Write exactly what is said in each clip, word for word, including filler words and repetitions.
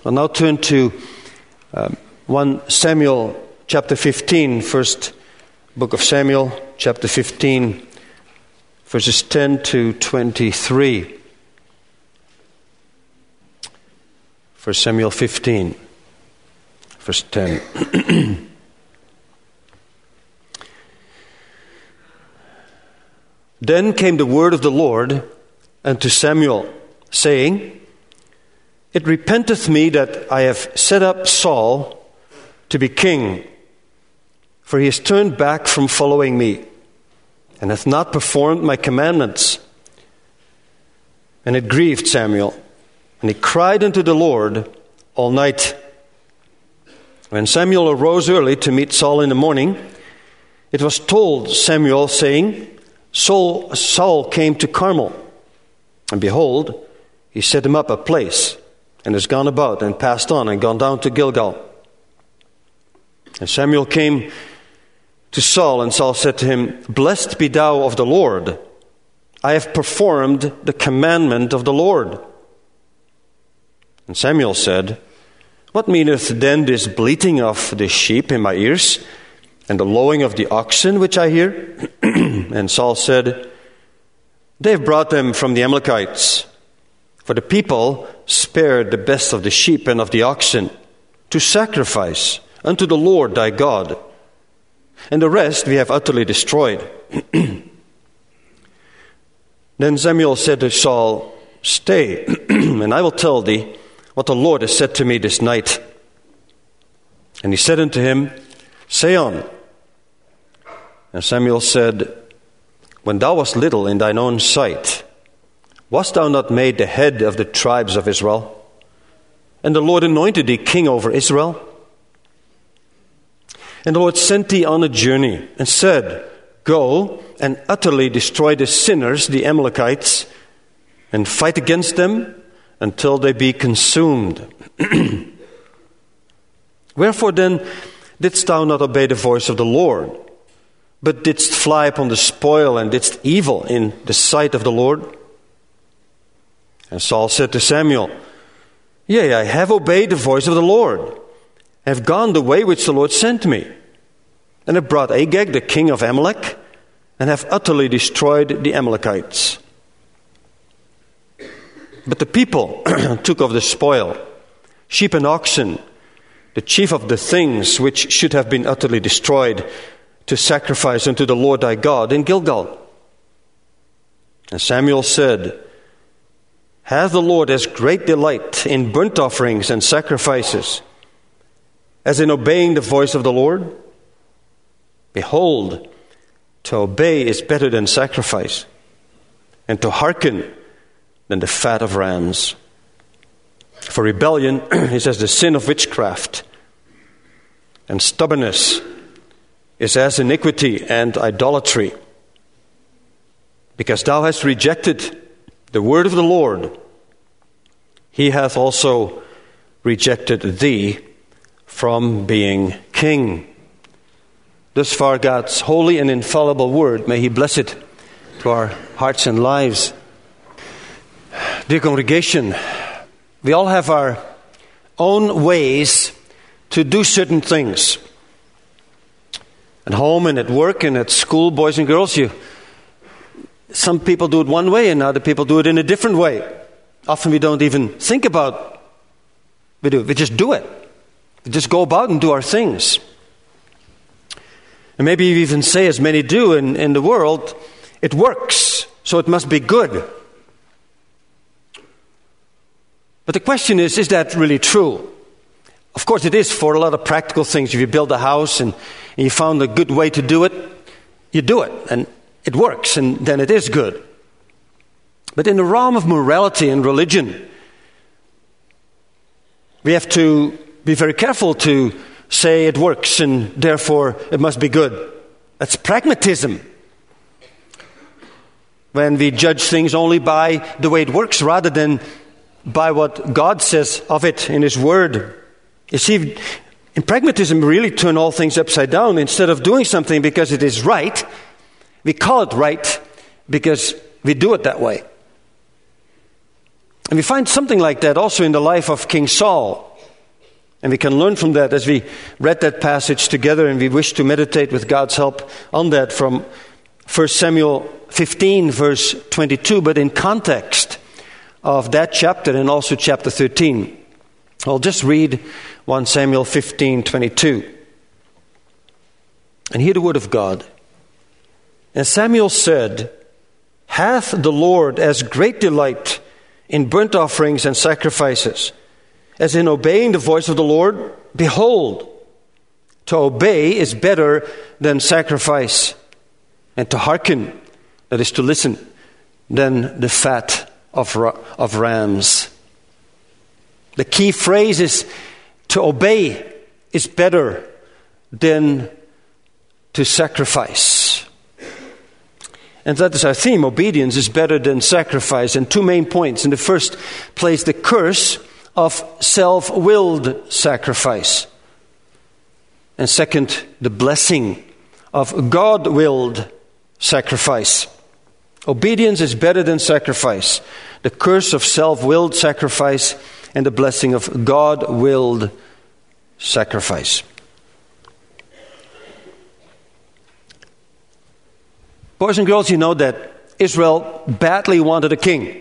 I'll now turn to um, First Samuel chapter fifteen, first book of Samuel, chapter fifteen, verses ten to twenty-three. First Samuel fifteen, verse ten. Then came the word of the Lord unto Samuel, saying, It repenteth me that I have set up Saul to be king, for he has turned back from following me, and hath not performed my commandments. And it grieved Samuel, and he cried unto the Lord all night. When Samuel arose early to meet Saul in the morning, it was told Samuel, saying, Saul, Saul came to Carmel, and behold, he set him up a place, and has gone about and passed on and gone down to Gilgal. And Samuel came to Saul, and Saul said to him, Blessed be thou of the Lord. I have performed the commandment of the Lord. And Samuel said, What meaneth then this bleating of the sheep in my ears, and the lowing of the oxen which I hear? And Saul said, They have brought them from the Amalekites. For the people spared the best of the sheep and of the oxen to sacrifice unto the Lord thy God, and the rest we have utterly destroyed. Then Samuel said to Saul, Stay, and I will tell thee what the Lord has said to me this night. And he said unto him, Say on. And Samuel said, When thou wast little in thine own sight, wast thou not made the head of the tribes of Israel? And the Lord anointed thee king over Israel? And the Lord sent thee on a journey, and said, Go and utterly destroy the sinners, the Amalekites, and fight against them until they be consumed. Wherefore then didst thou not obey the voice of the Lord, but didst fly upon the spoil, and didst evil in the sight of the Lord? And Saul said to Samuel, Yea, I have obeyed the voice of the Lord, and have gone the way which the Lord sent me, and have brought Agag, the king of Amalek, and have utterly destroyed the Amalekites. But the people took of the spoil, sheep and oxen, the chief of the things which should have been utterly destroyed, to sacrifice unto the Lord thy God in Gilgal. And Samuel said, Hath the Lord as great delight in burnt offerings and sacrifices as in obeying the voice of the Lord? Behold, to obey is better than sacrifice, and to hearken than the fat of rams. For rebellion is as the sin of witchcraft, and stubbornness is as iniquity and idolatry. Because thou hast rejected the word of the Lord, he hath also rejected thee from being king. Thus far God's holy and infallible word. May he bless it to our hearts and lives. Dear congregation, we all have our own ways to do certain things. At home and at work and at school, boys and girls, you some people do it one way and other people do it in a different way. Often we don't even think about we do. We just do it. We just go about and do our things. And maybe you even say, as many do in, in the world, it works, so it must be good. But the question is, is that really true? Of course it is for a lot of practical things. If you build a house and, and you found a good way to do it, you do it, and it works, and then it is good. But in the realm of morality and religion, we have to be very careful to say it works and therefore it must be good. That's pragmatism. When we judge things only by the way it works rather than by what God says of it in His Word. You see, in pragmatism we really turn all things upside down. Instead of doing something because it is right, we call it right because we do it that way. And we find something like that also in the life of King Saul. And we can learn from that as we read that passage together, and we wish to meditate with God's help on that from First Samuel fifteen, verse twenty-two, but in context of that chapter and also chapter thirteen. I'll just read First Samuel fifteen, twenty-two. And hear the word of God. And Samuel said, "Hath the Lord as great delight in burnt offerings and sacrifices as in obeying the voice of the Lord? Behold, to obey is better than sacrifice, and to hearken, that is to listen, than the fat of, ra- of rams." The key phrase is to obey is better than to sacrifice. And that is our theme. Obedience is better than sacrifice. And two main points. In the first place, the curse of self-willed sacrifice. And second, the blessing of God-willed sacrifice. Obedience is better than sacrifice. The curse of self-willed sacrifice and the blessing of God-willed sacrifice. Boys and girls, you know that Israel badly wanted a king.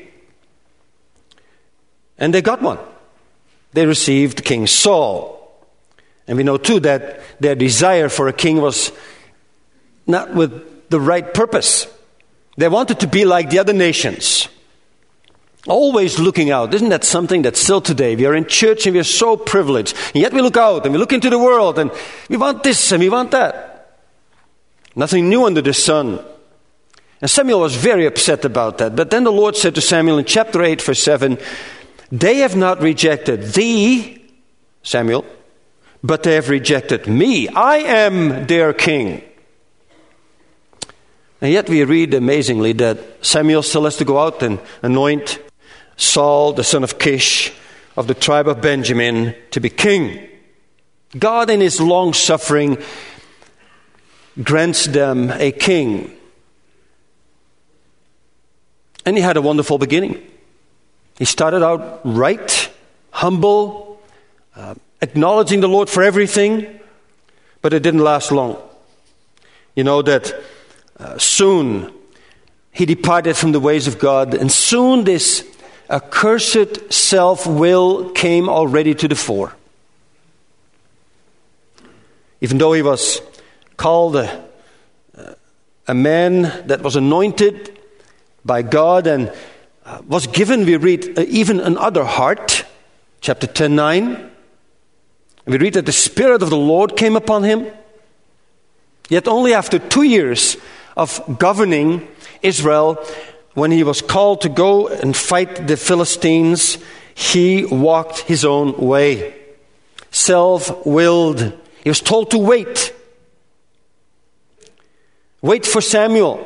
And they got one. They received King Saul. And we know too that their desire for a king was not with the right purpose. They wanted to be like the other nations. Always looking out. Isn't that something that still today we are in church and we are so privileged. And yet we look out and we look into the world and we want this and we want that. Nothing new under the sun. And Samuel was very upset about that. But then the Lord said to Samuel in chapter eight, verse seven, "They have not rejected thee, Samuel, but they have rejected me. I am their king." And yet we read amazingly that Samuel still has to go out and anoint Saul, the son of Kish, of the tribe of Benjamin, to be king. God in his long suffering grants them a king. And he had a wonderful beginning. He started out right, humble, uh, acknowledging the Lord for everything, but it didn't last long. You know that uh, soon he departed from the ways of God, and soon this accursed self-will came already to the fore. Even though he was called a, a man that was anointed by God and uh, was given, we read, uh, even another heart, chapter ten, nine. And we read that the Spirit of the Lord came upon him. Yet only after two years of governing Israel, when he was called to go and fight the Philistines, he walked his own way. Self-willed. He was told to wait. Wait for Samuel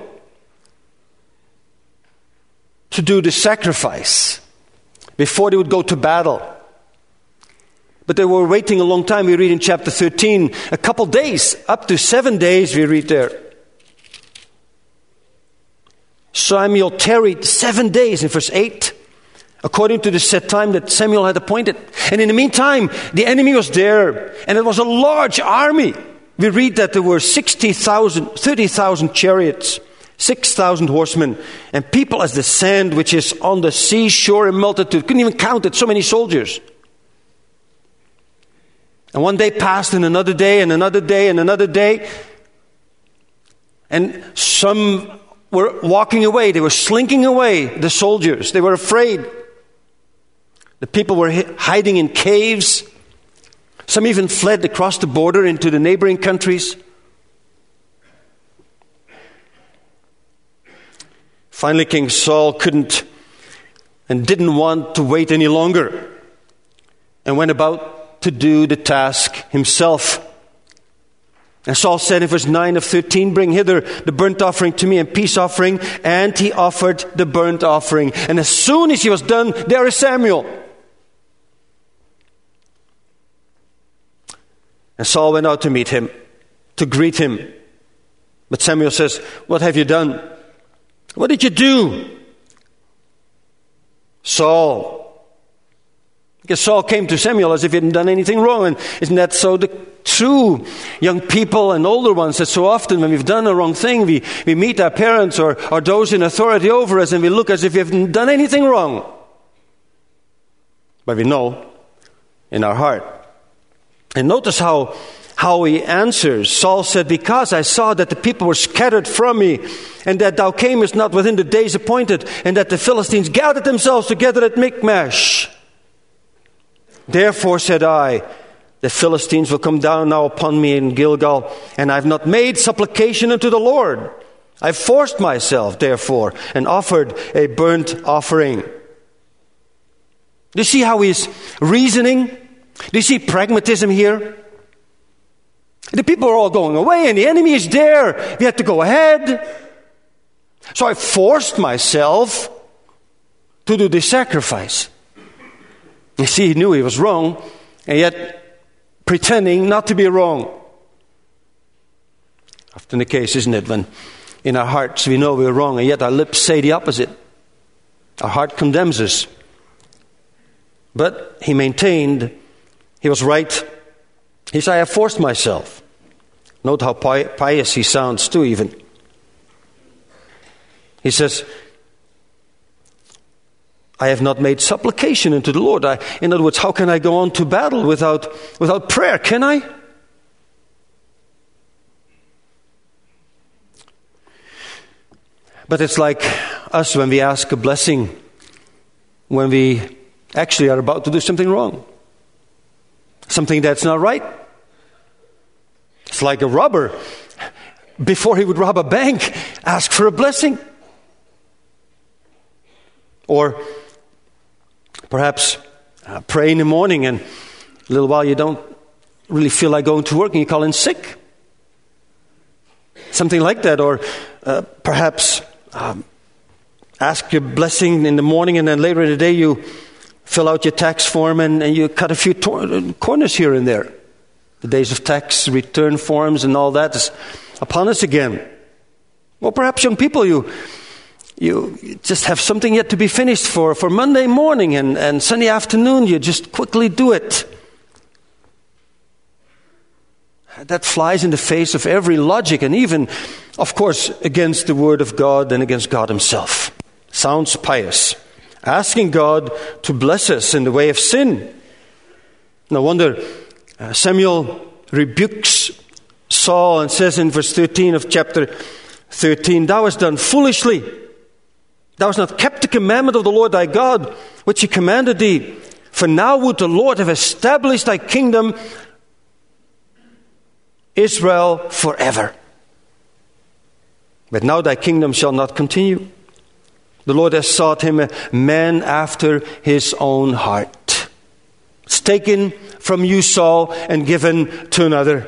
to do the sacrifice before they would go to battle. But they were waiting a long time. We read in chapter thirteen, a couple days, up to seven days we read there. Samuel tarried seven days in verse eight, according to the set time that Samuel had appointed. And in the meantime, the enemy was there, and it was a large army. We read that there were sixty thousand, thirty thousand chariots, six thousand horsemen, and people as the sand which is on the seashore in multitude. Couldn't even count it, so many soldiers. And one day passed, and another day, and another day, and another day. And some were walking away. They were slinking away, the soldiers. They were afraid. The people were hiding in caves. Some even fled across the border into the neighboring countries. Finally, King Saul couldn't and didn't want to wait any longer, and went about to do the task himself. And Saul said in verse nine of thirteen, "Bring hither the burnt offering to me and peace offering." And he offered the burnt offering. And as soon as he was done, there is Samuel. And Saul went out to meet him, to greet him. But Samuel says, "What have you done? What did you do?" "Saul, Because Saul came to Samuel as if he hadn't done anything wrong. And isn't that so the true? Young people and older ones, that so often when we've done a wrong thing, we, we meet our parents or, or those in authority over us and we look as if we haven't done anything wrong. But we know in our heart. And notice how, how he answers. Saul said, because I saw that the people were scattered from me, and that thou camest not within the days appointed, and that the Philistines gathered themselves together at Michmash. Therefore said I, the Philistines will come down now upon me in Gilgal, and I have not made supplication unto the Lord. I forced myself, therefore, and offered a burnt offering. Do you see how he's reasoning? Do you see pragmatism here? The people are all going away, and the enemy is there. We had to go ahead. So I forced myself to do this sacrifice. You see, he knew he was wrong, and yet pretending not to be wrong. Often the case, isn't it, when in our hearts we know we're wrong, and yet our lips say the opposite. Our heart condemns us. But he maintained he was right. He said, I have forced myself. Note how pi- pious he sounds too, even. He says, I have not made supplication unto the Lord. I, in other words, how can I go on to battle without, without prayer? Can I? But it's like us when we ask a blessing when we actually are about to do something wrong. Something that's not right. It's like a robber. Before he would rob a bank, ask for a blessing. Or perhaps uh, pray in the morning and a little while you don't really feel like going to work and you call in sick. Something like that. Or uh, perhaps um, ask your blessing in the morning and then later in the day you fill out your tax form and, and you cut a few tor- corners here and there. The days of tax return forms and all that is upon us again. Well, perhaps young people, you you just have something yet to be finished for, for Monday morning and, and Sunday afternoon. You just quickly do it. That flies in the face of every logic and even, of course, against the Word of God and against God Himself. Sounds pious. Asking God to bless us in the way of sin. No wonder uh, Samuel rebukes Saul and says in verse thirteen of chapter thirteen, Thou hast done foolishly. Thou hast not kept the commandment of the Lord thy God, which He commanded thee. For now would the Lord have established thy kingdom, Israel, forever. But now thy kingdom shall not continue. The Lord has sought him a man after his own heart. It's taken from you, Saul, and given to another.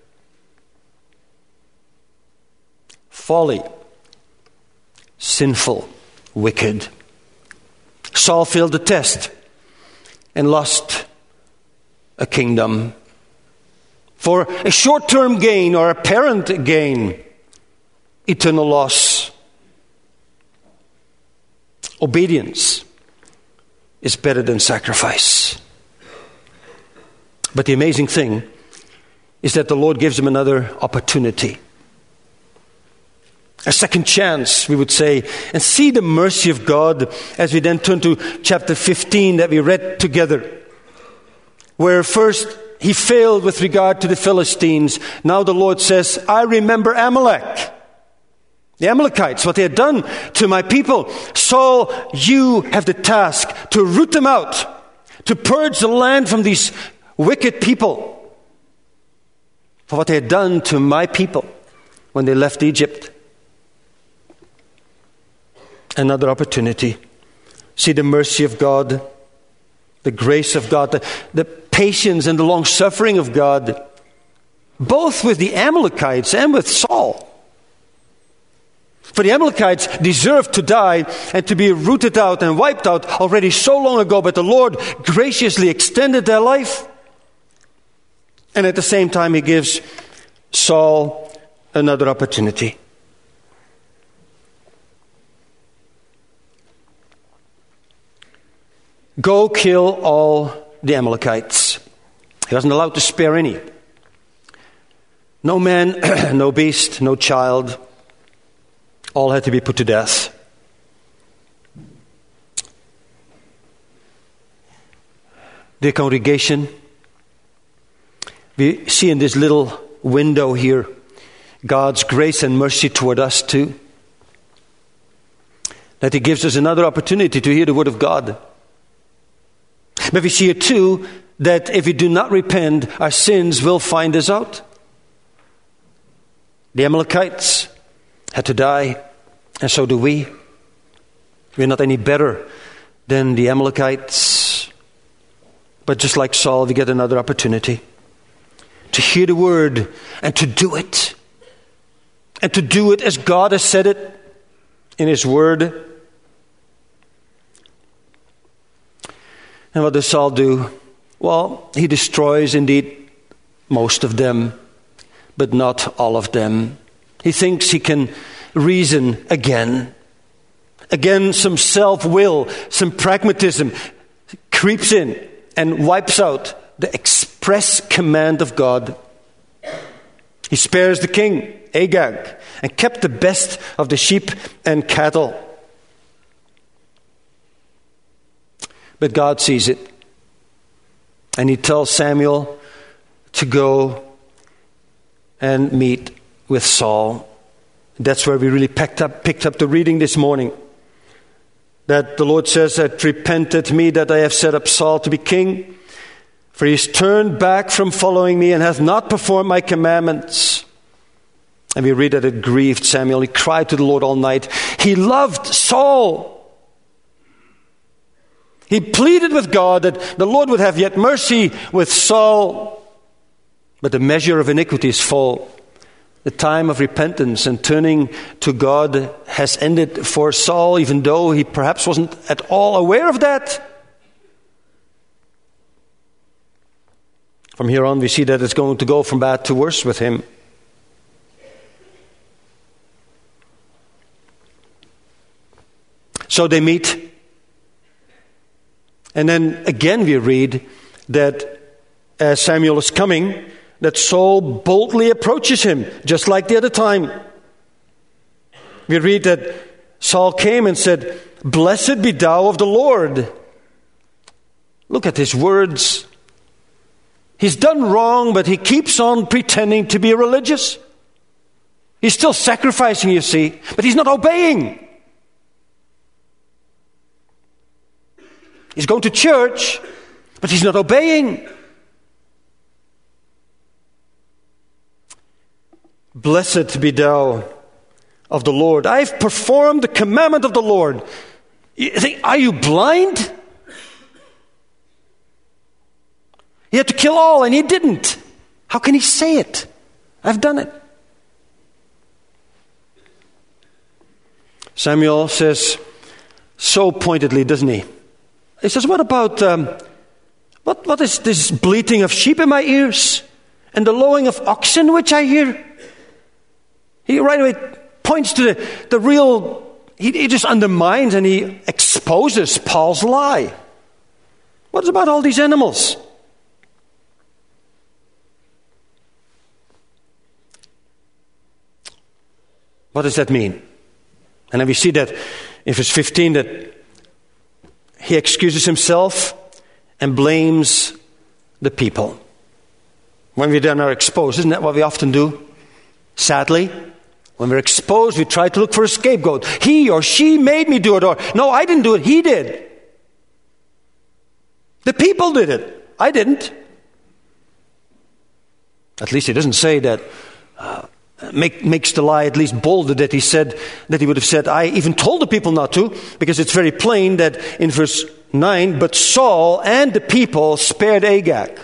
Folly. Sinful. Wicked. Saul failed the test and lost a kingdom. For a short-term gain or apparent gain, eternal loss. Obedience is better than sacrifice. But the amazing thing is that the Lord gives him another opportunity. A second chance, we would say, and see the mercy of God as we then turn to chapter fifteen that we read together. Where first he failed with regard to the Philistines. Now the Lord says, I remember Amalek. The Amalekites, what they had done to my people. Saul, you have the task to root them out, to purge the land from these wicked people, for what they had done to my people when they left Egypt. Another opportunity. See the mercy of God, the grace of God, the, the patience and the long suffering of God, both with the Amalekites and with Saul. For the Amalekites deserved to die and to be rooted out and wiped out already so long ago, but the Lord graciously extended their life. And at the same time, He gives Saul another opportunity. Go kill all the Amalekites. He wasn't allowed to spare any. No man, no beast, no child. All had to be put to death. Dear congregation, we see in this little window here God's grace and mercy toward us too. That He gives us another opportunity to hear the Word of God. But we see it too that if we do not repent, our sins will find us out. The Amalekites had to die, and so do we. We're not any better than the Amalekites. But just like Saul, we get another opportunity to hear the Word and to do it. And to do it as God has said it in His Word. And what does Saul do? Well, he destroys indeed most of them, but not all of them. He thinks he can reason again. Again, some self-will, some pragmatism creeps in and wipes out the express command of God. He spares the king, Agag, and kept the best of the sheep and cattle. But God sees it. And He tells Samuel to go and meet with Saul. That's where we really picked up, picked up the reading this morning. That the Lord says, that repented me that I have set up Saul to be king. For he has turned back from following me and hath not performed my commandments. And we read that it grieved Samuel. He cried to the Lord all night. He loved Saul. He pleaded with God that the Lord would have yet mercy with Saul. But the measure of iniquity is full. The time of repentance and turning to God has ended for Saul, even though he perhaps wasn't at all aware of that. From here on, we see that it's going to go from bad to worse with him. So they meet. And then again we read that as Samuel is coming, that Saul boldly approaches him, just like the other time. We read that Saul came and said, "Blessed be thou of the Lord." Look at his words. He's done wrong, but he keeps on pretending to be religious. He's still sacrificing, you see, but he's not obeying. He's going to church, but he's not obeying. Blessed be thou of the Lord. I've performed the commandment of the Lord. You think, are you blind? He had to kill all and he didn't. How can he say it? I've done it. Samuel says so pointedly, doesn't he? He says, what about, um, what, what is this bleating of sheep in my ears and the lowing of oxen which I hear? He right away points to the, the real, he, he just undermines and he exposes Paul's lie. What about all these animals? What does that mean? And then we see that in verse fifteen that he excuses himself and blames the people. When we then are exposed, isn't that what we often do? Sadly, when we're exposed, we try to look for a scapegoat. He or she made me do it, or no, I didn't do it, he did. The people did it, I didn't. At least he doesn't say that. Uh, Make, makes the lie at least bolder that he said, that he would have said, I even told the people not to, because it's very plain that in verse nine, but Saul and the people spared Agag.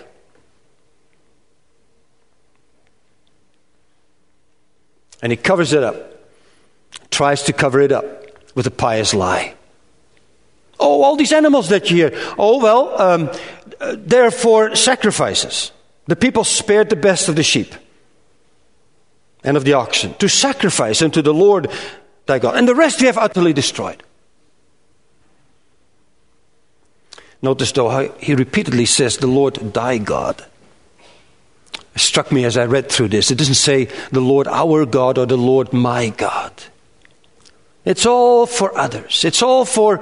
And he covers it up, tries to cover it up with a pious lie. Oh, all these animals that you hear. Oh, well, um, they're for sacrifices. The people spared the best of the sheep and of the oxen, to sacrifice unto the Lord thy God. And the rest we have utterly destroyed. Notice though how he repeatedly says, the Lord thy God. It struck me as I read through this. It doesn't say the Lord our God or the Lord my God. It's all for others. It's all for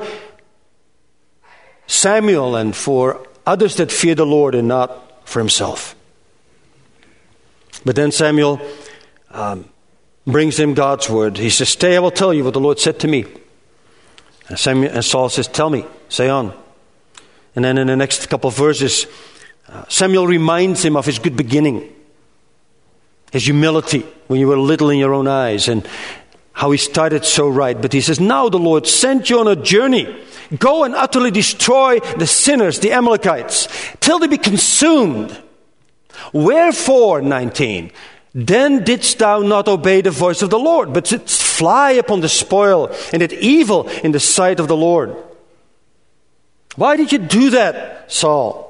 Samuel and for others that fear the Lord and not for himself. But then Samuel um, brings him God's word. He says, stay, I will tell you what the Lord said to me. And, Samuel, and Saul says, tell me, say on. And then in the next couple of verses, uh, Samuel reminds him of his good beginning, his humility when you were little in your own eyes, and how he started so right. But he says, now the Lord sent you on a journey. Go and utterly destroy the sinners, the Amalekites, till they be consumed. Wherefore, nineteen, then didst thou not obey the voice of the Lord, but didst fly upon the spoil, and did evil in the sight of the Lord. Why did you do that, Saul?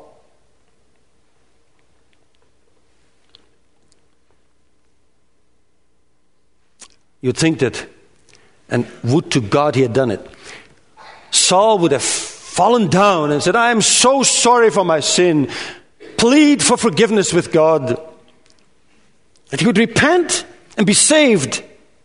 You'd think that, and would to God he had done it, Saul would have fallen down and said, I am so sorry for my sin. Plead for forgiveness with God. That he would repent and be saved.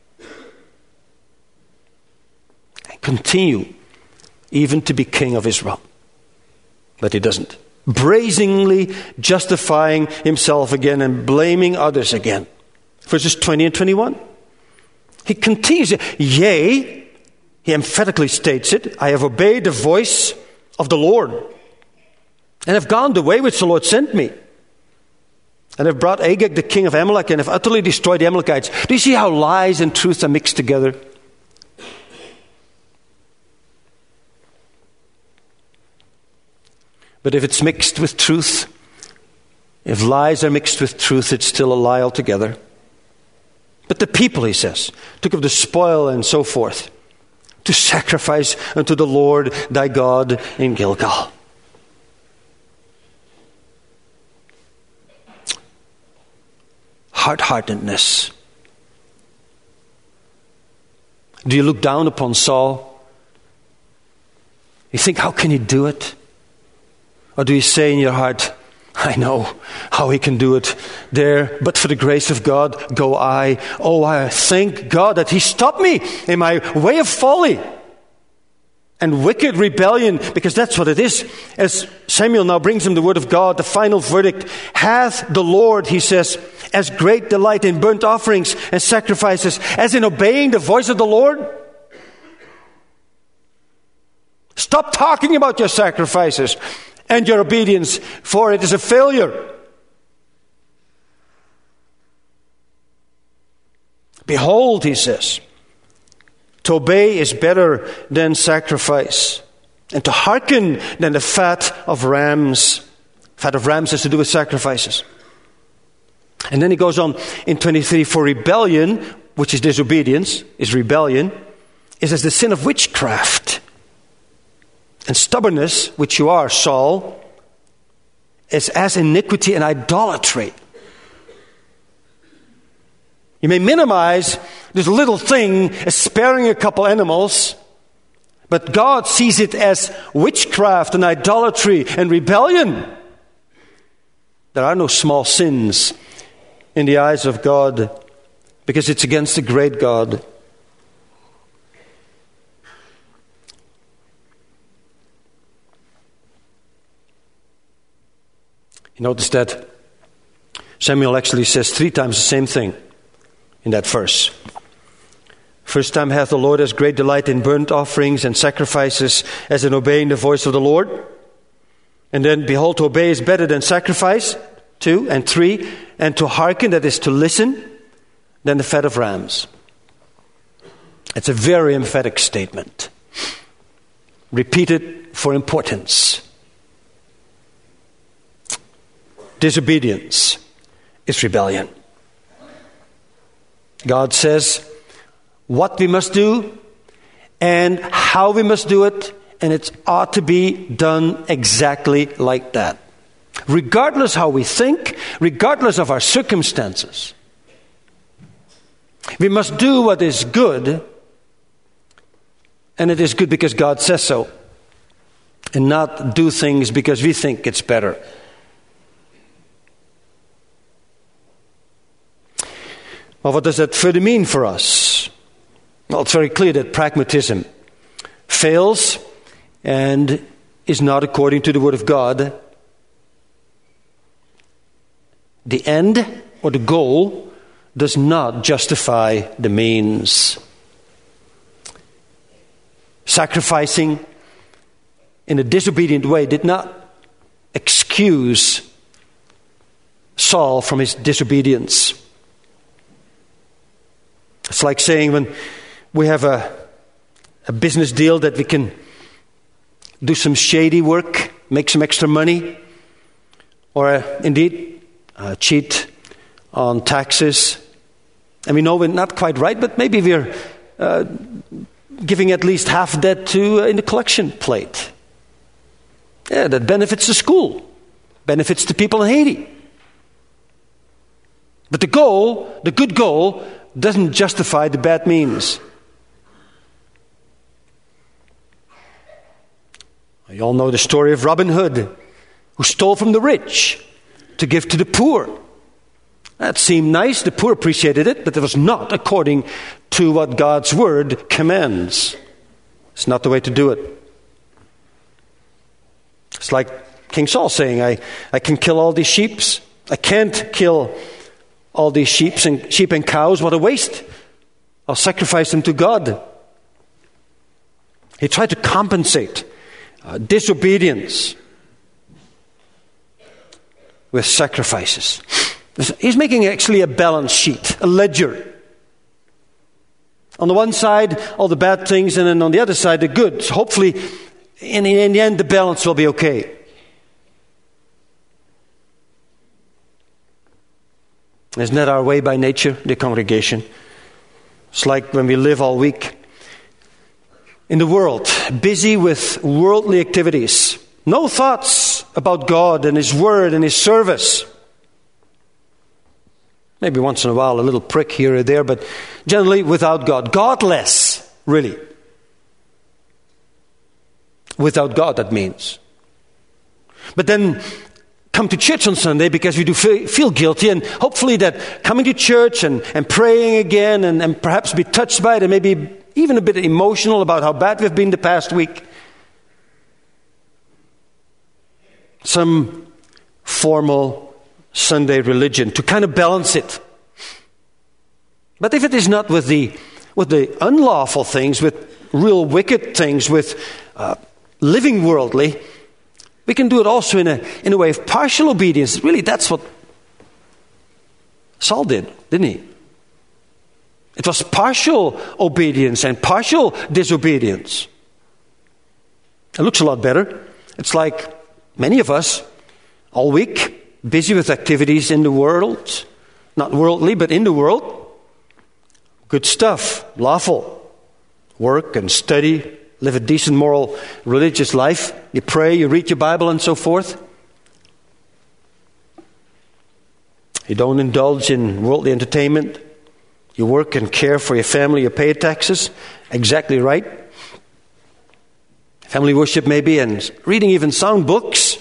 And continue even to be king of Israel. But he doesn't. Brazenly justifying himself again and blaming others again. Verses twenty and twenty-one. He continues, yea, he emphatically states it, I have obeyed the voice of the Lord, and have gone the way which the Lord sent me, and have brought Agag the king of Amalek, and have utterly destroyed the Amalekites. Do you see how lies and truth are mixed together? But if it's mixed with truth, if lies are mixed with truth, it's still a lie altogether. But the people, he says, took of the spoil and so forth, to sacrifice unto the Lord thy God in Gilgal. Hard-heartedness. Do you look down upon Saul? You think, how can he do it? Or do you say in your heart, I know how he can do it there, but for the grace of God go I. Oh, I thank God that he stopped me in my way of folly and wicked rebellion, because that's what it is. As Samuel now brings him the word of God, the final verdict, hath the Lord, he says, as great delight in burnt offerings and sacrifices as in obeying the voice of the Lord? Stop talking about your sacrifices and your obedience, for it is a failure. Behold, he says, to obey is better than sacrifice, and to hearken than the fat of rams. Fat of rams has to do with sacrifices. And then he goes on in twenty-three, for rebellion, which is disobedience, is rebellion, is as the sin of witchcraft. And stubbornness, which you are, Saul, is as iniquity and idolatry. You may minimize this little thing as sparing a couple animals, but God sees it as witchcraft and idolatry and rebellion. There are no small sins in the eyes of God, because it's against the great God. You notice that Samuel actually says three times the same thing in that verse. First time, hath the Lord as great delight in burnt offerings and sacrifices as in obeying the voice of the Lord. And then, behold, to obey is better than sacrifice. Two. And three, and to hearken, that is to listen, than the fat of rams. It's a very emphatic statement. Repeated for importance. Disobedience is rebellion. God says what we must do and how we must do it, and it ought to be done exactly like that. Regardless how we think, regardless of our circumstances. We must do what is good, and it is good because God says so. and not do things because we think it's better. Well, what does that further mean for us? Well, it's very clear that pragmatism fails and is not according to the Word of God. The end or the goal does not justify the means. Sacrificing in a disobedient way did not excuse Saul from his disobedience. It's like saying when we have a, a business deal that we can do some shady work, make some extra money, or uh, indeed uh, cheat on taxes. And we know we're not quite right, but maybe we're uh, giving at least half that to uh, in the collection plate. Yeah, that benefits the school, benefits the people in Haiti. But the goal, the good goal, doesn't justify the bad means. You all know the story of Robin Hood, who stole from the rich to give to the poor. That seemed nice, the poor appreciated it, but it was not according to what God's word commands. It's not the way to do it. It's like King Saul saying, I, I can kill all these sheep. I can't kill all these sheep and sheep and cows. What a waste. I'll sacrifice them to God. He tried to compensate uh, disobedience with sacrifices. He's making actually a balance sheet, a ledger. On the one side, all the bad things, and then on the other side, the good. So hopefully, in, in the end, the balance will be okay. Isn't that our way by nature, the congregation? It's like when we live all week in the world, busy with worldly activities. No thoughts about God and His Word and His service. Maybe once in a while a little prick here or there, but generally without God. Godless, really. Without God, that means. But then come to church on Sunday because we do feel guilty, and hopefully that coming to church and, and praying again and, and perhaps be touched by it and maybe even a bit emotional about how bad we've been the past week. Some formal Sunday religion to kind of balance it. But if it is not with the with the unlawful things, with real wicked things, with uh, living worldly, we can do it also in a in a way of partial obedience. Really, that's what Saul did, didn't he? It was partial obedience and partial disobedience. It looks a lot better. It's like many of us all week, busy with activities in the world, not worldly, but in the world. Good stuff, lawful. Work and study, live a decent, moral, religious life. You pray, you read your Bible and so forth. You don't indulge in worldly entertainment. You work and care for your family, you pay taxes. Exactly right. Family worship maybe, and reading even sound books.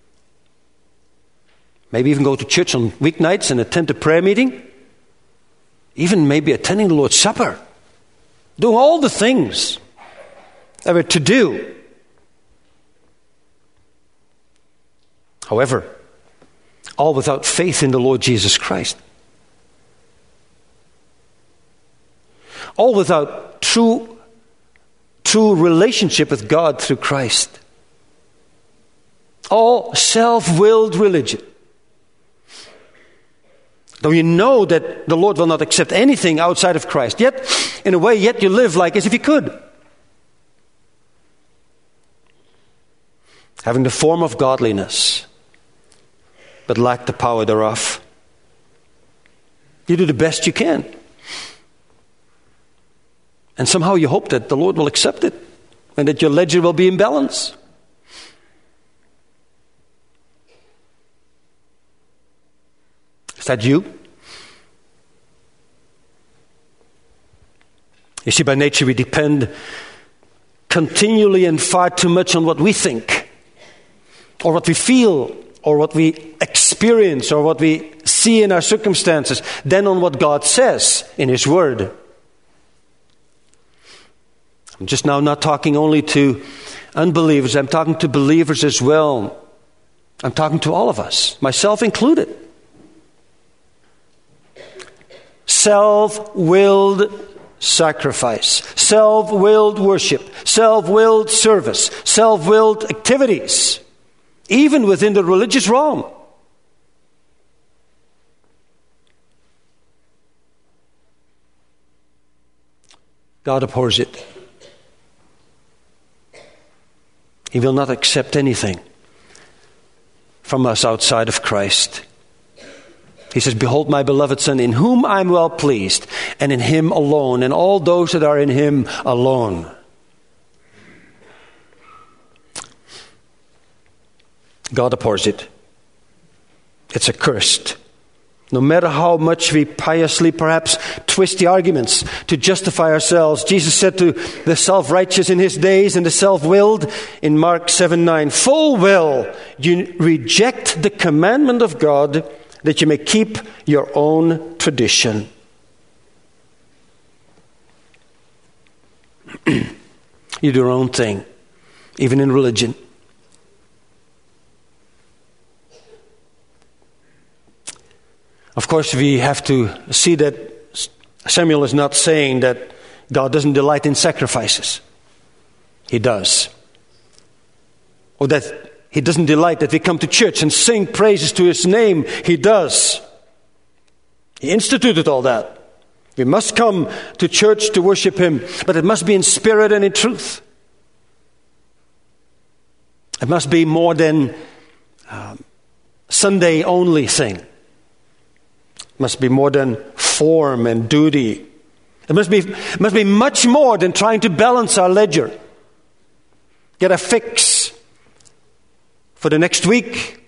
Maybe even go to church on weeknights and attend a prayer meeting. Even maybe attending the Lord's Supper. Doing all the things that we're to do. However, all without faith in the Lord Jesus Christ. All without true, true relationship with God through Christ. All self-willed religion. Though you know that the Lord will not accept anything outside of Christ, yet, in a way, yet you live like as if you could. Having the form of godliness, but lack the power thereof. You do the best you can. And somehow you hope that the Lord will accept it, and that your ledger will be in balance. Is that you? You see, by nature we depend continually and far too much on what we think, or what we feel, or what we experience, or what we see in our circumstances, than on what God says in His Word. I'm just now not talking only to unbelievers, I'm talking to believers as well. I'm talking to all of us, myself included. Self-willed sacrifice, self-willed worship, self-willed service, self-willed activities, even within the religious realm. God abhors it. He will not accept anything from us outside of Christ. He says, "Behold my beloved Son, in whom I am well pleased, and in Him alone, and all those that are in Him alone." God abhors it. It's accursed. No matter how much we piously perhaps twist the arguments to justify ourselves, Jesus said to the self-righteous in His days and the self-willed in Mark seven nine, "Full well you reject the commandment of God, that you may keep your own tradition." You do your own thing, even in religion. Of course, we have to see that Samuel is not saying that God doesn't delight in sacrifices. He does. Or that He doesn't delight that we come to church and sing praises to His name. He does. He instituted all that. We must come to church to worship Him, but it must be in spirit and in truth. It must be more than um, Sunday only thing. It must be more than form and duty. It must be, it must be much more than trying to balance our ledger, get a fix for the next week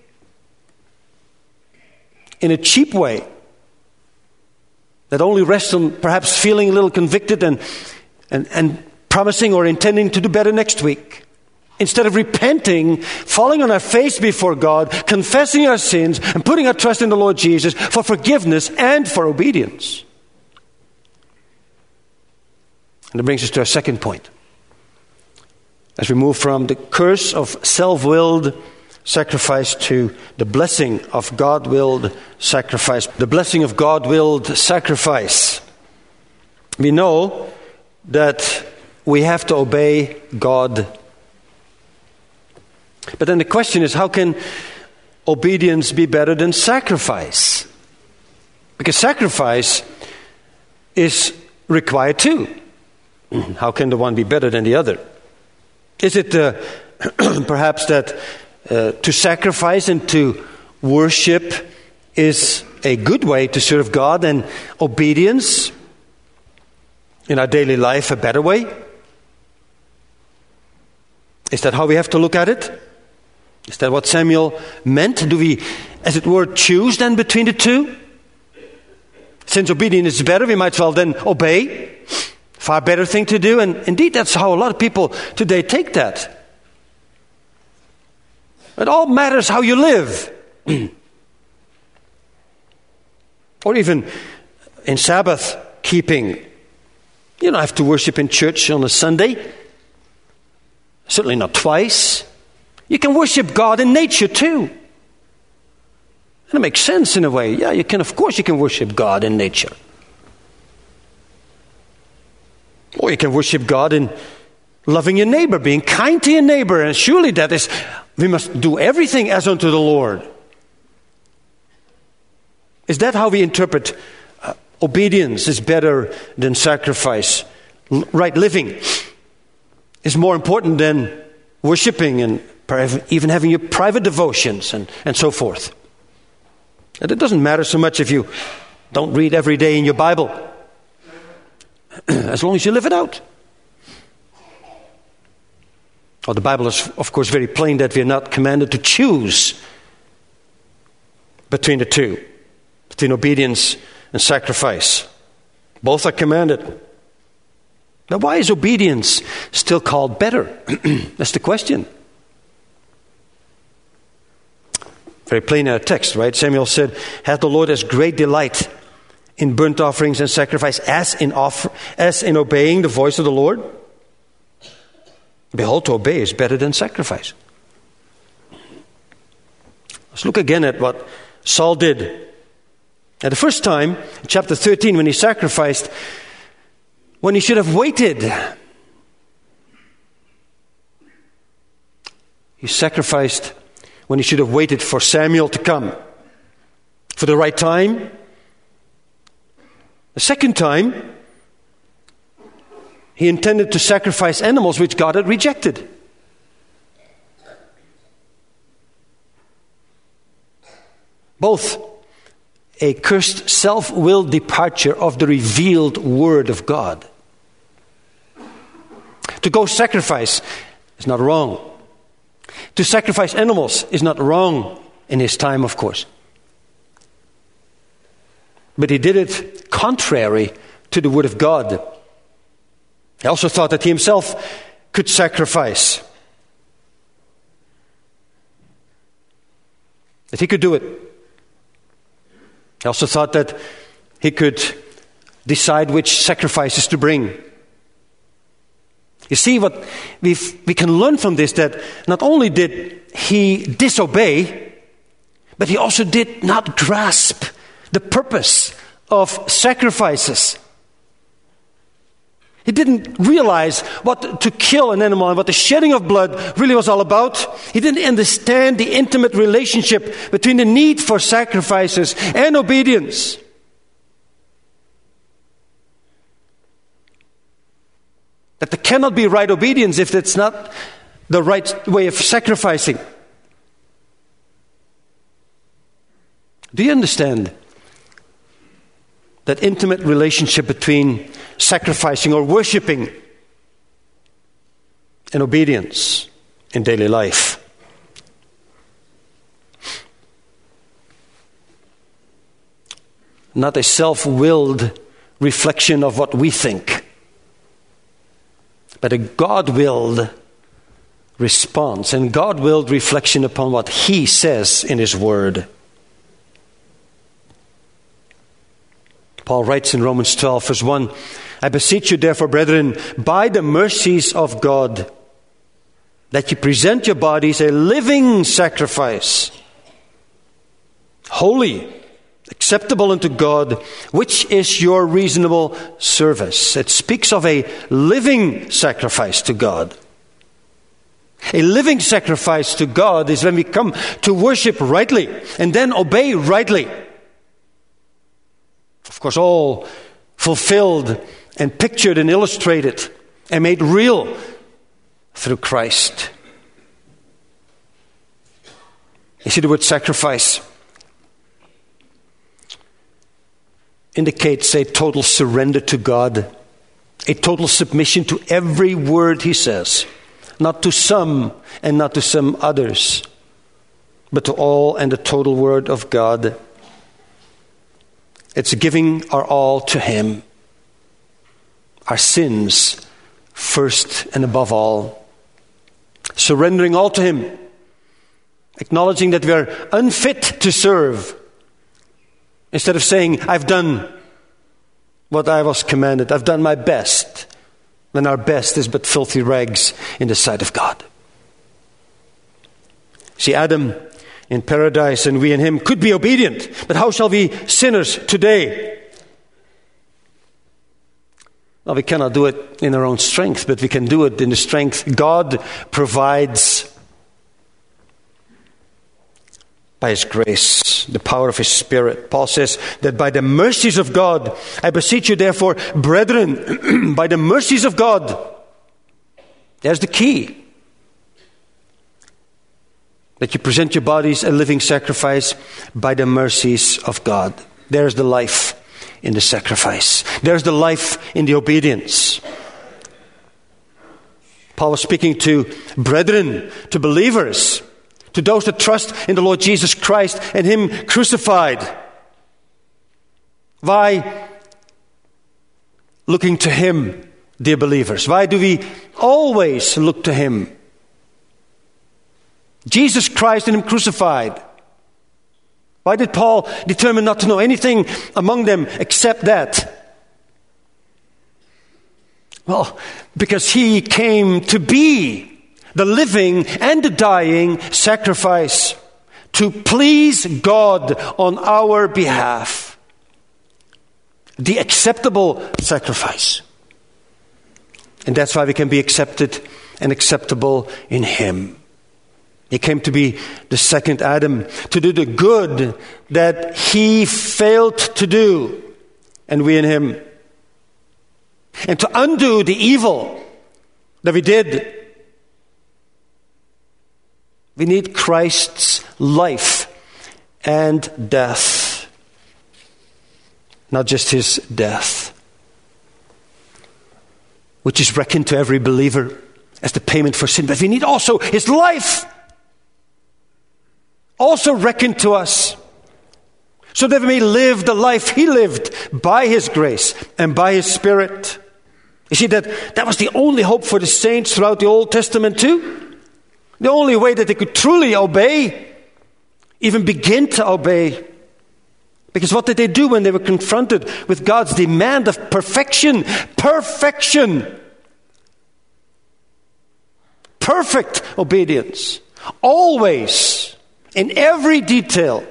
in a cheap way that only rests on perhaps feeling a little convicted and, and, and promising or intending to do better next week. Instead of repenting, falling on our face before God, confessing our sins, and putting our trust in the Lord Jesus for forgiveness and for obedience. And that brings us to our second point. As we move from the curse of self-willed sacrifice to the blessing of God-willed sacrifice. The blessing of God-willed sacrifice. We know that we have to obey God. But then the question is, how can obedience be better than sacrifice? Because sacrifice is required too. How can the one be better than the other? Is it uh, perhaps that uh, to sacrifice and to worship is a good way to serve God, and obedience in our daily life a better way? Is that how we have to look at it? Is that what Samuel meant? Do we, as it were, choose then between the two? Since obedience is better, we might as well then obey. Far better thing to do. And indeed, that's how a lot of people today take that. It all matters how you live. Or even in Sabbath keeping. You don't have to worship in church on a Sunday. Certainly not twice. You can worship God in nature too. And it makes sense in a way. Yeah, you can, of course you can worship God in nature. Or you can worship God in loving your neighbor, being kind to your neighbor. And surely that is, we must do everything as unto the Lord. Is that how we interpret uh, obedience is better than sacrifice? L- right living is more important than worshiping and even having your private devotions and, and so forth. And it doesn't matter so much if you don't read every day in your Bible, as long as you live it out. Well, the Bible is, of course, very plain that we are not commanded to choose between the two, between obedience and sacrifice. Both are commanded. Now, why is obedience still called better? That's the question. Very plain uh, text, right? Samuel said, hath the Lord as great delight in burnt offerings and sacrifice as in offer, as in obeying the voice of the Lord? Behold, to obey is better than sacrifice. Let's look again at what Saul did. At the first time, in chapter thirteen, when he sacrificed, when he should have waited, he sacrificed when he should have waited for Samuel to come, for the right time. The second time, he intended to sacrifice animals which God had rejected. Both a cursed self-willed departure of the revealed Word of God. To go sacrifice is not wrong. To sacrifice animals is not wrong in his time, of course. But he did it contrary to the Word of God. He also thought that he himself could sacrifice. That he could do it. He also thought that he could decide which sacrifices to bring. You see, what we we can learn from this, that not only did he disobey, but he also did not grasp the purpose of sacrifices. He didn't realize what to kill an animal and what the shedding of blood really was all about. He didn't understand the intimate relationship between the need for sacrifices and obedience. That there cannot be right obedience if it's not the right way of sacrificing. Do you understand that intimate relationship between sacrificing or worshiping and obedience in daily life? Not a self-willed reflection of what we think, but a God-willed response and God-willed reflection upon what He says in His Word. Paul writes in Romans twelve, verse one, I beseech you therefore, brethren, by the mercies of God, that you present your bodies a living sacrifice, holy, acceptable unto God, which is your reasonable service. It speaks of a living sacrifice to God. A living sacrifice to God is when we come to worship rightly and then obey rightly. Of course, all fulfilled and pictured and illustrated and made real through Christ. You see, the word sacrifice indicates a total surrender to God, a total submission to every word He says, not to some and not to some others, but to all and the total word of God. It's giving our all to Him, our sins first and above all, surrendering all to Him, acknowledging that we are unfit to serve. Instead of saying, I've done what I was commanded, I've done my best, then our best is but filthy rags in the sight of God. See, Adam in paradise and we in him could be obedient, but how shall we sinners today? Well, we cannot do it in our own strength, but we can do it in the strength God provides by His grace, the power of His Spirit. Paul says that by the mercies of God, I beseech you therefore, brethren, by the mercies of God. There's the key. That you present your bodies a living sacrifice by the mercies of God. There's the life in the sacrifice. There's the life in the obedience. Paul was speaking to brethren, to believers, to those that trust in the Lord Jesus Christ and Him crucified. Why? Looking to Him, dear believers? Why do we always look to him? Jesus Christ and him crucified. Why did Paul determine not to know anything among them except that? Well, because he came to be the living and the dying sacrifice to please God on our behalf. The acceptable sacrifice. And that's why we can be accepted and acceptable in him. He came to be the second Adam, to do the good that he failed to do, and we in him. And to undo the evil that we did. We need Christ's life and death. Not just his death, which is reckoned to every believer as the payment for sin. But we need also his life, also reckoned to us, so that we may live the life he lived by his grace and by his Spirit. You see, that that was the only hope for the saints throughout the Old Testament too. The only way that they could truly obey, even begin to obey. Because what did they do when they were confronted with God's demand of perfection? Perfection. Perfect obedience. Always. In every detail.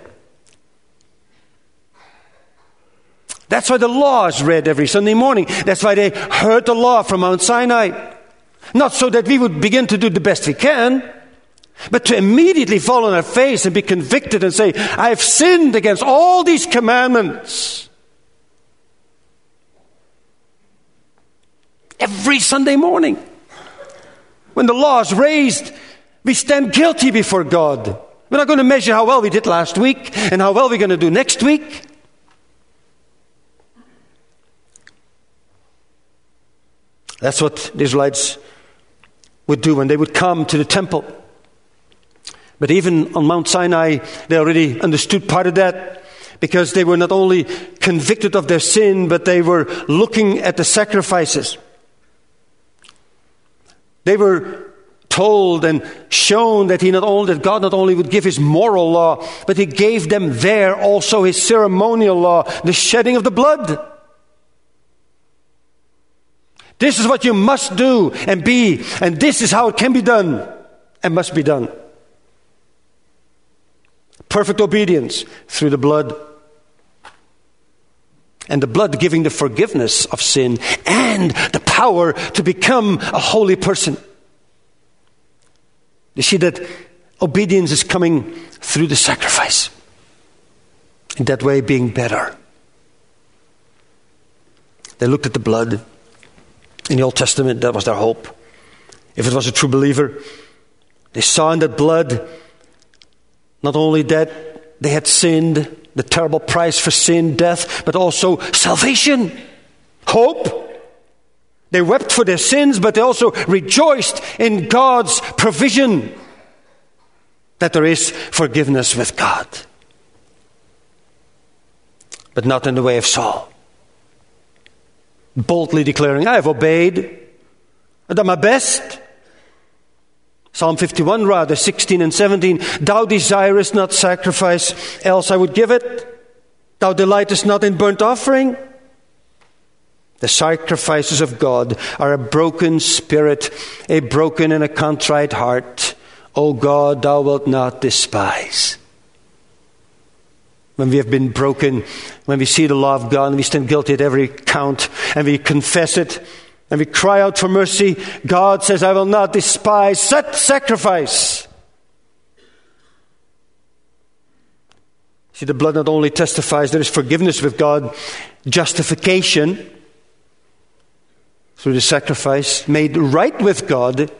That's why the law is read every Sunday morning. That's why they heard the law from Mount Sinai. Not so that we would begin to do the best we can, but to immediately fall on our face and be convicted and say, I have sinned against all these commandments. Every Sunday morning, when the law is raised, we stand guilty before God. We're not going to measure how well we did last week and how well we're going to do next week. That's what the Israelites would do when they would come to the temple. But even on Mount Sinai, they already understood part of that, because they were not only convicted of their sin, but they were looking at the sacrifices. They were told and shown that he not only that God not only would give his moral law, but he gave them there also his ceremonial law, the shedding of the blood. This is what you must do and be, and this is how it can be done and must be done. Perfect obedience through the blood. And the blood giving the forgiveness of sin and the power to become a holy person. You see that obedience is coming through the sacrifice. In that way being better. They looked at the blood. In the Old Testament, that was their hope. If it was a true believer, they saw in that blood not only that they had sinned, the terrible price for sin, death, but also salvation, hope. They wept for their sins, but they also rejoiced in God's provision, that there is forgiveness with God. But not in the way of Saul. Boldly declaring, I have obeyed, I've done my best. Psalm fifty-one, rather, sixteen and seventeen. Thou desirest not sacrifice, else I would give it. Thou delightest not in burnt offering. The sacrifices of God are a broken spirit, a broken and a contrite heart. O God, thou wilt not despise. When we have been broken, when we see the law of God and we stand guilty at every count and we confess it and we cry out for mercy, God says, I will not despise such sacrifice. See, the blood not only testifies there is forgiveness with God, justification through the sacrifice, made right with God,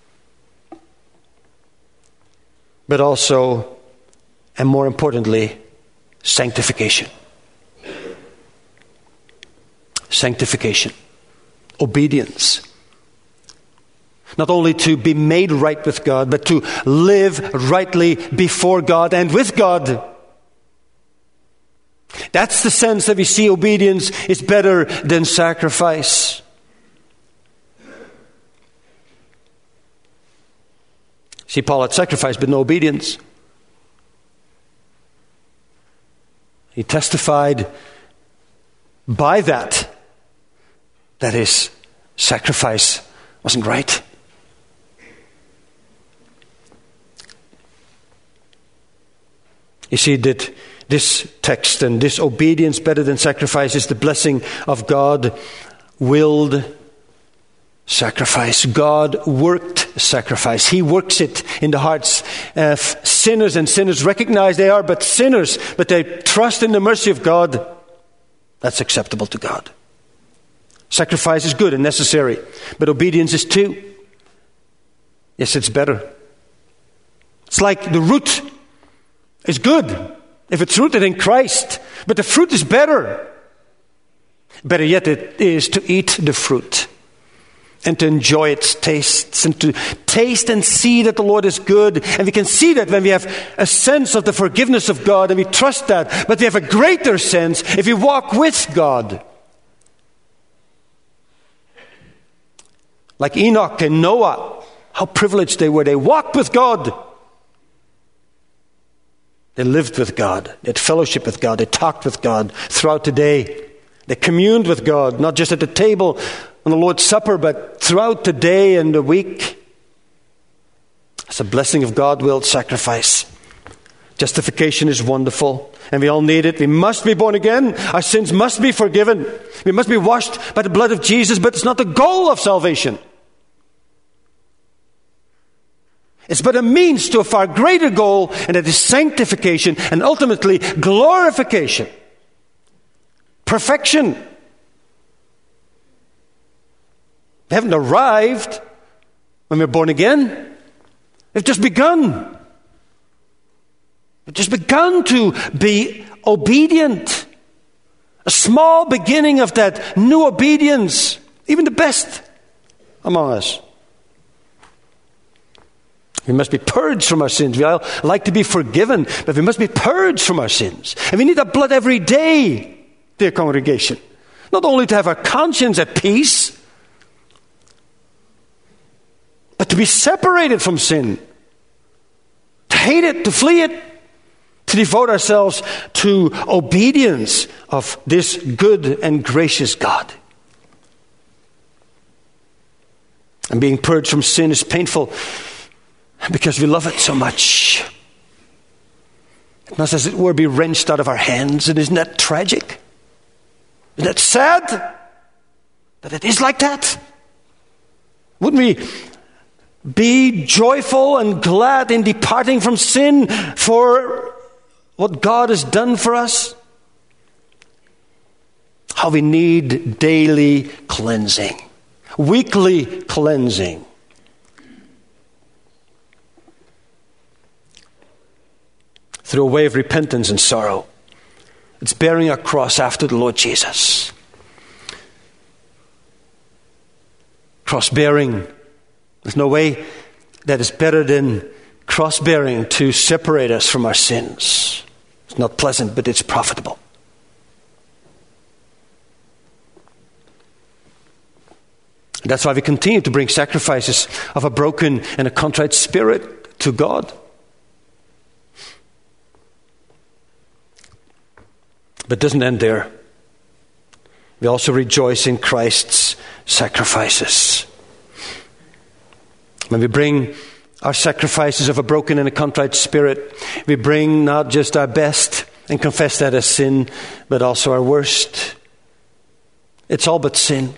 but also, and more importantly, sanctification. Sanctification. Obedience. Not only to be made right with God, but to live rightly before God and with God. That's the sense that we see obedience is better than sacrifice. See, Paul had sacrifice but no obedience. He testified by that that his sacrifice wasn't right. You see, that this text and this obedience better than sacrifice is the blessing of God-willed sacrifice. God worked sacrifice. He works it in the hearts of sinners, and sinners recognize they are but sinners, but they trust in the mercy of God. That's acceptable to God. Sacrifice is good and necessary, but obedience is too. Yes, it's better. It's like the root is good if it's rooted in Christ, but the fruit is better. Better yet, it is to eat the fruit and to enjoy its tastes and to taste and see that the Lord is good. And we can see that when we have a sense of the forgiveness of God and we trust that, but we have a greater sense if we walk with God. Like Enoch and Noah, how privileged they were. They walked with God. They lived with God. They had fellowship with God. They talked with God throughout the day. They communed with God, not just at the table on the Lord's Supper, but throughout the day and the week. It's a blessing of God-willed sacrifice. Justification is wonderful, and we all need it. We must be born again. Our sins must be forgiven. We must be washed by the blood of Jesus, but it's not the goal of salvation. It's but a means to a far greater goal, and that is sanctification and ultimately glorification. Perfection. We haven't arrived when we're born again. We've just begun. We've just begun to be obedient. A small beginning of that new obedience. Even the best among us. We must be purged from our sins. We all like to be forgiven, but we must be purged from our sins. And we need that blood every day, dear congregation. Not only to have our conscience at peace, but to be separated from sin. To hate it, to flee it, to devote ourselves to obedience of this good and gracious God. And being purged from sin is painful because we love it so much. It must, as it were, be wrenched out of our hands. And isn't that tragic? Isn't that sad that it is like that? Wouldn't we be joyful and glad in departing from sin for what God has done for us? How we need daily cleansing, weekly cleansing. Through a way of repentance and sorrow. It's bearing our cross after the Lord Jesus. Cross-bearing. There's no way that is better than cross-bearing to separate us from our sins. It's not pleasant, but it's profitable. And that's why we continue to bring sacrifices of a broken and a contrite spirit to God. But it doesn't end there. We also rejoice in Christ's sacrifices. When we bring our sacrifices of a broken and a contrite spirit, we bring not just our best and confess that as sin, but also our worst. It's all but sin.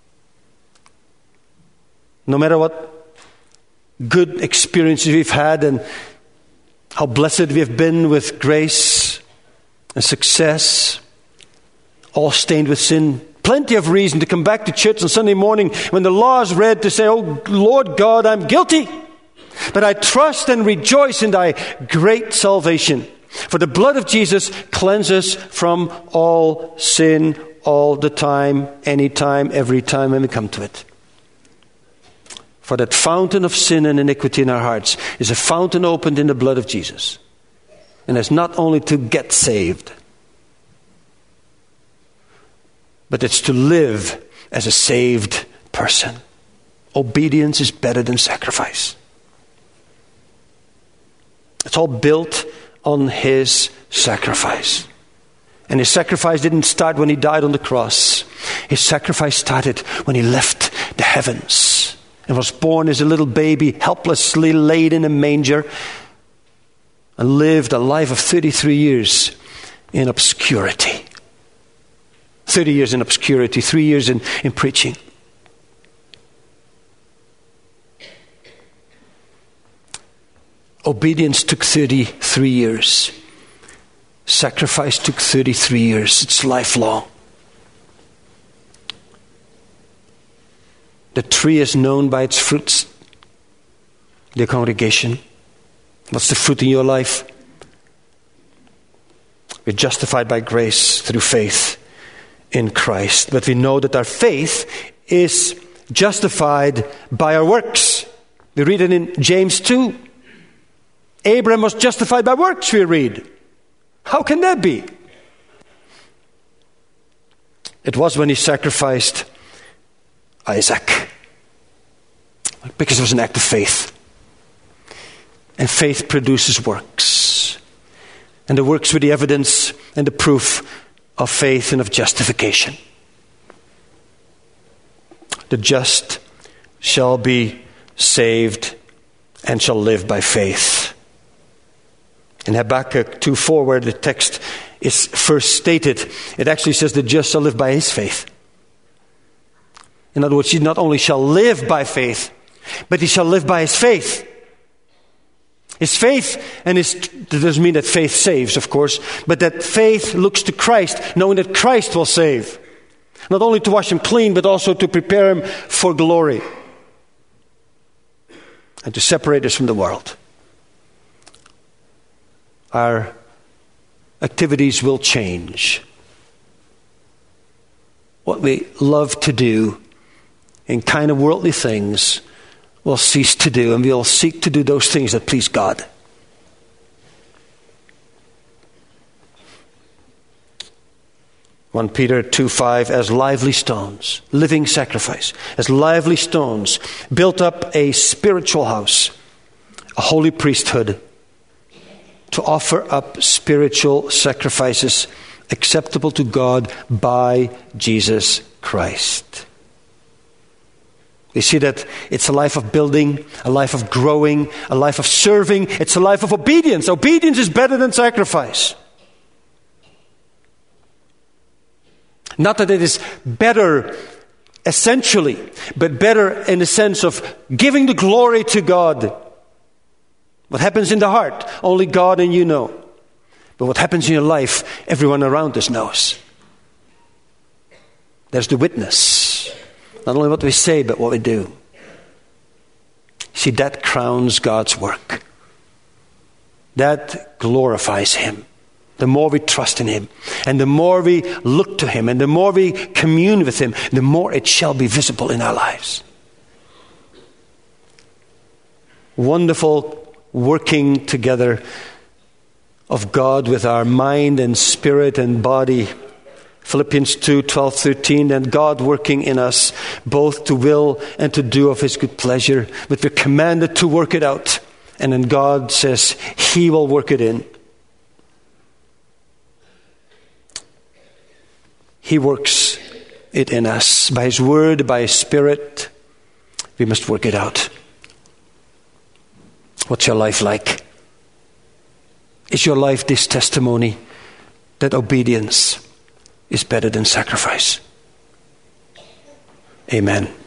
No matter what good experiences we've had and how blessed we have been with grace and success, all stained with sin. Plenty of reason to come back to church on Sunday morning when the law is read to say, "Oh Lord God, I'm guilty, but I trust and rejoice in thy great salvation. For the blood of Jesus cleanses from all sin all the time, anytime, every time when we come to it." For that fountain of sin and iniquity in our hearts is a fountain opened in the blood of Jesus. And it's not only to get saved, but it's to live as a saved person. Obedience is better than sacrifice. It's all built on his sacrifice. And his sacrifice didn't start when he died on the cross. His sacrifice started when he left the heavens and was born as a little baby, helplessly laid in a manger, and lived a life of thirty-three years in obscurity. thirty years in obscurity, three years in, in preaching. Obedience took thirty-three years. Sacrifice took thirty-three years. It's lifelong. The tree is known by its fruits. The congregation. What's the fruit in your life? We're justified by grace through faith in Christ. But we know that our faith is justified by our works. We read it in James two. Abraham was justified by works, we read. How can that be? It was when he sacrificed Isaac. Because it was an act of faith. And faith produces works. And the works were the evidence and the proof of faith and of justification. The just shall be saved and shall live by faith. In Habakkuk two four, where the text is first stated, it actually says the just shall live by his faith. In other words, he not only shall live by faith, but he shall live by his faith. His faith, and his, that doesn't mean that faith saves, of course, but that faith looks to Christ, knowing that Christ will save. Not only to wash him clean, but also to prepare him for glory. And to separate us from the world. Our activities will change. What we love to do in kind of worldly things will cease to do, and we'll seek to do those things that please God. First Peter two five, as lively stones, living sacrifice, as lively stones, built up a spiritual house, a holy priesthood, to offer up spiritual sacrifices acceptable to God by Jesus Christ. We see that it's a life of building, a life of growing, a life of serving. It's a life of obedience. Obedience is better than sacrifice. Not that it is better essentially, but better in the sense of giving the glory to God. What happens in the heart, only God and you know. But what happens in your life, everyone around us knows. There's the witness. Not only what we say, but what we do. See, that crowns God's work. That glorifies him. The more we trust in him, and the more we look to him, and the more we commune with him, the more it shall be visible in our lives. Wonderful working together of God with our mind and spirit and body. Philippians two twelve thirteen, and God working in us both to will and to do of his good pleasure. But we're commanded to work it out. And then God says he will work it in. He works it in us. By his word, by his spirit, we must work it out. What's your life like? Is your life this testimony that obedience is better than sacrifice? Amen.